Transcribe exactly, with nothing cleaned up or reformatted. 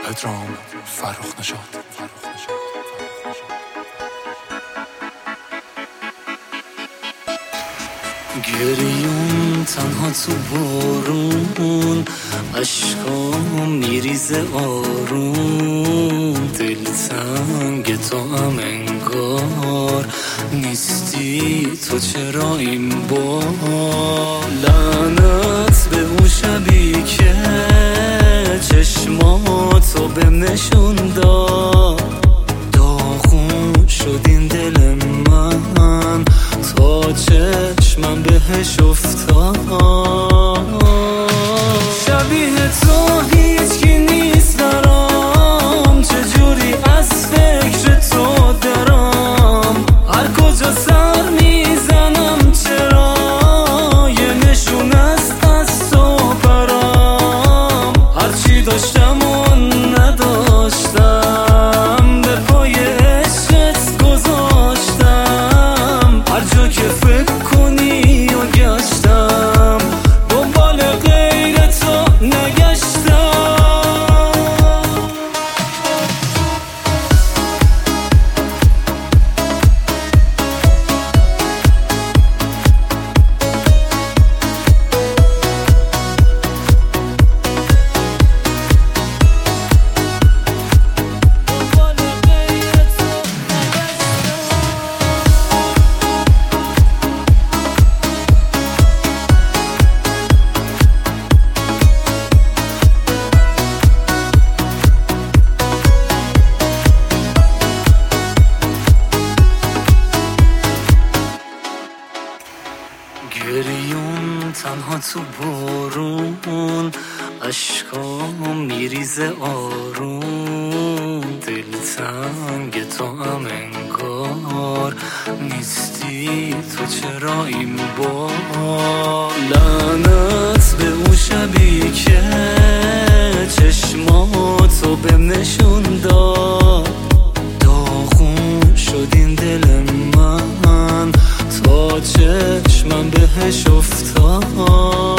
پدرام فرخ نژاد. گریون تنها تو بارون، عشقام میریزه آروم، دلتنگ تو هم انگار نیستی تو، چرا این بار؟ لعنت به اون شبی که چشماتو بهم نشون داد، داغون شد این دل من تا چشمم بهش افتاد. شبیه تو هیچکی نیست درام، چجوری از فکر تو درام، هر کجا سر میزنم چرا یه نشون است از تو برام، هرچی داشتم و نداشتم به پای عشقت گذاشتم، هر جا که فکر کنی و گشتم دنبال غیر تو نگشتم. گریون تنها تو بارون، عشقام میریزه آروم، دلتنگ تو هم انگار نیستی تو، چرا این بار؟ لعنت به اون شبی که چشماتو بهم نشون داد، داغون شد این دل من تا چشمم بهش افتاد.